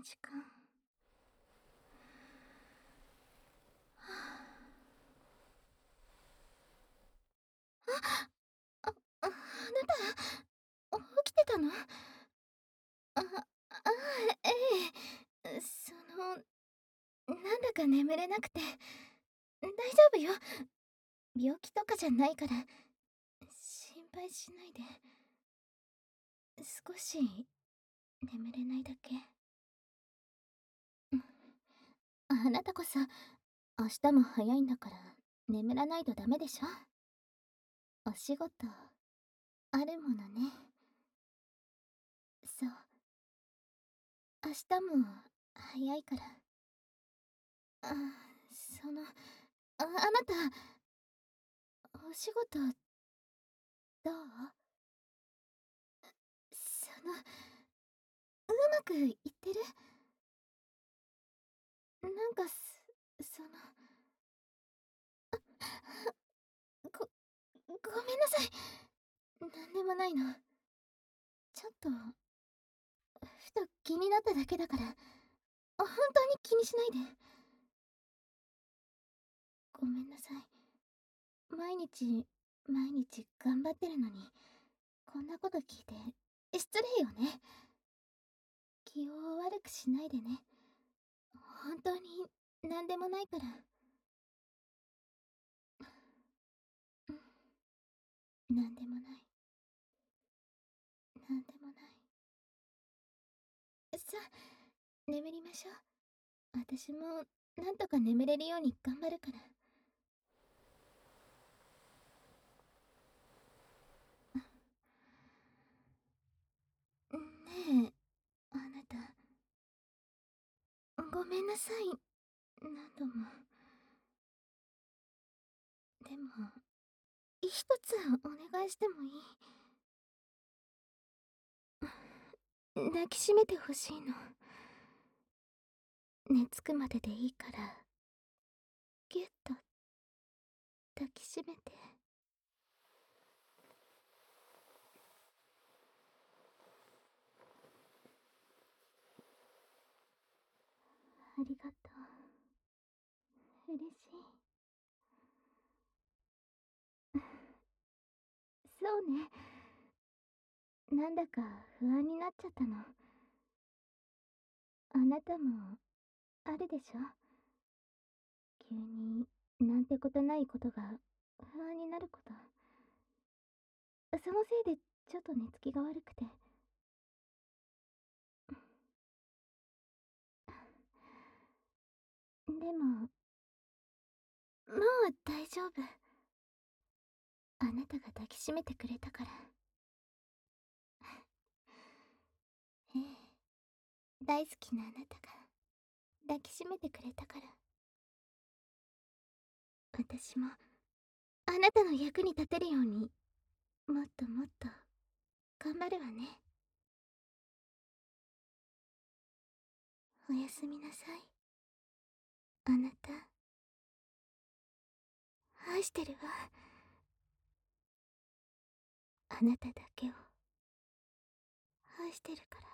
時間。あなた、起きてたの？ええ。なんだか眠れなくて。大丈夫よ。病気とかじゃないから、心配しないで。少し眠れないだけ。あなたこそ、明日も早いんだから、眠らないとダメでしょ？お仕事、あるものね。そう。明日も早いから。あ、あなた、お仕事、どう？うまくいってる？なんかごめんなさい。なんでもないの。ちょっと、ふと気になっただけだから、本当に気にしないで。ごめんなさい。毎日頑張ってるのに、こんなこと聞いて、失礼よね。気を悪くしないでね。本当に、なんでもないから。なんでもない。なんでもない。さあ、眠りましょう。私も、なんとか眠れるように頑張るから。ねえ、あなた。ごめんなさい。何度も。でも、一つお願いしてもいい？抱きしめてほしいの。寝つくまででいいから、ぎゅっと抱きしめて。ありがとう。嬉しい。そうね。なんだか不安になっちゃったの。あなたも、あるでしょ？急に、なんてことないことが不安になること。そのせいで、ちょっと寝つきが悪くて。でも、もう大丈夫。あなたが抱きしめてくれたから。ええ、大好きなあなたが抱きしめてくれたから。私も、あなたの役に立てるように、もっともっと、頑張るわね。おやすみなさい。あなた、愛してるわ。あなただけを、愛してるから。